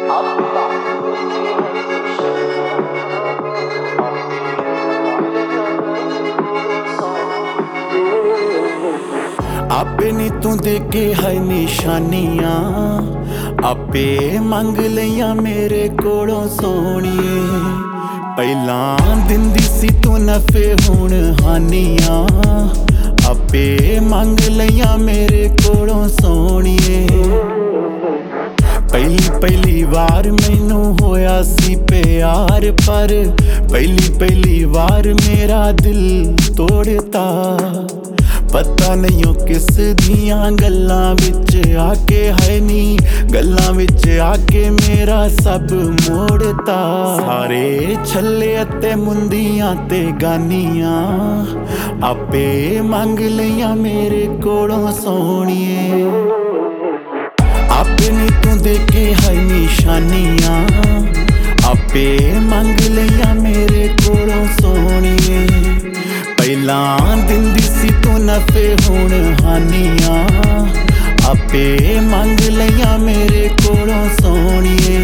आपे नी तू देके है निशानियां, आपे मंग लिया मेरे कोलों सोहणीए। पहलां दिंदी सी तू नफे हुण हानियां, आपे मंग लिया मेरे कोलों सोहणीए। पहली वार मैनू होया सी प्यार, पर पहली वार मेरा दिल तोड़ता। पता नहीं किस दियां गल्लां विच आके है नी, गल्लां विच आके मेरा सब मोड़ता। सारे छल्ले ते मुंदियां ते गानियां, आपे मंग लिया मेरे कोलों सोहणीए। आपे नी तू देके है निशानियां, आपे मंग लिया मेरे कोलों सोहणीए। पहलां दिंदी सी तू नफे हुण हानियां, आपे मंग लिया मेरे कोलों सोहणीए।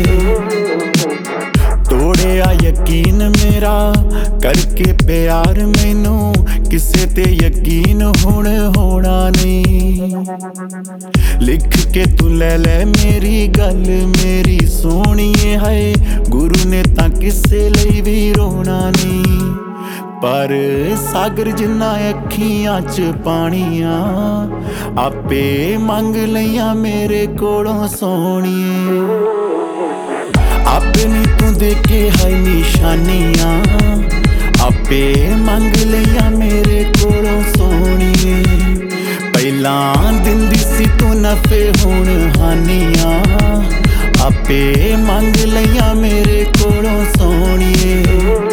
तोड़िया यकीन मेरा करके प्यार, मैनू किसे ते यकीन हुण होना नहीं। लिख के तू ले मेरी गल मेरी सोहणीए, है गुरु ने तां किसे लई भी रोना नहीं। पर सागर जिन्ना अखियां च पानियां, आपे मंग लिया मेरे कोलों सोहणीए। आपे नी तू देके है निशानियां, आपे मंग लिया मेरे कोलों सोहणीए। पहलां दिंदी सी तू नफे हुण हानियां, आपे मंग लिया मेरे कोलों सोहणीए।